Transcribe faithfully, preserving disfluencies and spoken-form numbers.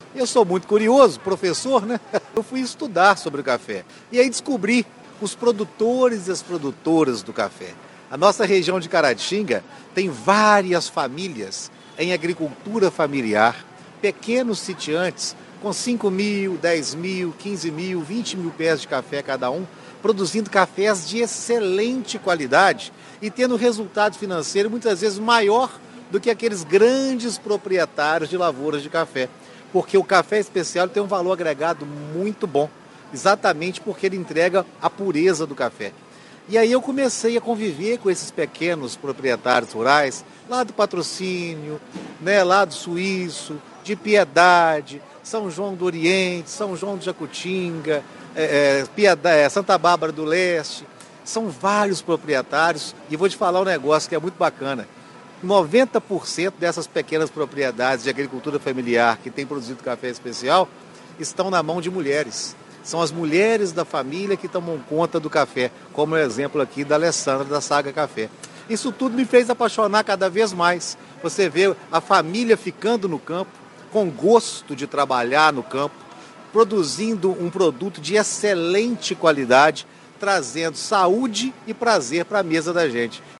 Eu sou muito curioso, professor, né? Eu fui estudar sobre o café e aí descobri os produtores e as produtoras do café. A nossa região de Caratinga tem várias famílias em agricultura familiar, pequenos sitiantes com cinco mil, dez mil, quinze mil, vinte mil pés de café cada um, produzindo cafés de excelente qualidade e tendo resultado financeiro muitas vezes maior do que aqueles grandes proprietários de lavouras de café. Porque o café especial tem um valor agregado muito bom, exatamente porque ele entrega a pureza do café. E aí eu comecei a conviver com esses pequenos proprietários rurais, lá do Patrocínio, né, lá do Suíço, de Piedade, São João do Oriente, São João do Jacutinga, é, é, Piedade, Santa Bárbara do Leste. São vários proprietários e vou te falar um negócio que é muito bacana. noventa por cento dessas pequenas propriedades de agricultura familiar que têm produzido café especial estão na mão de mulheres. São as mulheres da família que tomam conta do café, como o exemplo aqui da Alessandra da Saga Café. Isso tudo me fez apaixonar cada vez mais. Você vê a família ficando no campo, com gosto de trabalhar no campo, produzindo um produto de excelente qualidade, trazendo saúde e prazer para a mesa da gente.